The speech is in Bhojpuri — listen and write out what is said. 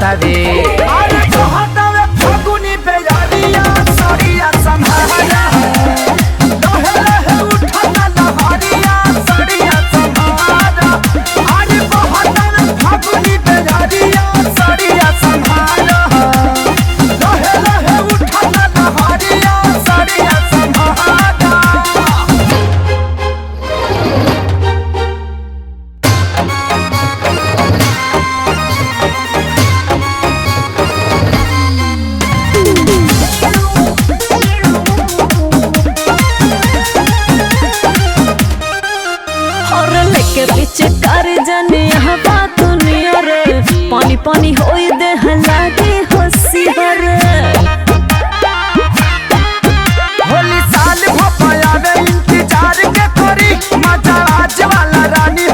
बावे। अरे कहतावे फगुनी बेयारिया सड़िया संभारा लहे लहे उठता लहरिया सड़िया संभारा। अरे कहतावे फगुनी बेयारिया सड़िया संभारा लहे लहे उठता लहरिया सड़िया संभारा। के पीछे कर जाने यहाँ बात दुनिया रे पानी पानी होई दे लागे होशियार। होली साल भपाया वे इंतजार के करी मजा आज वाला रानी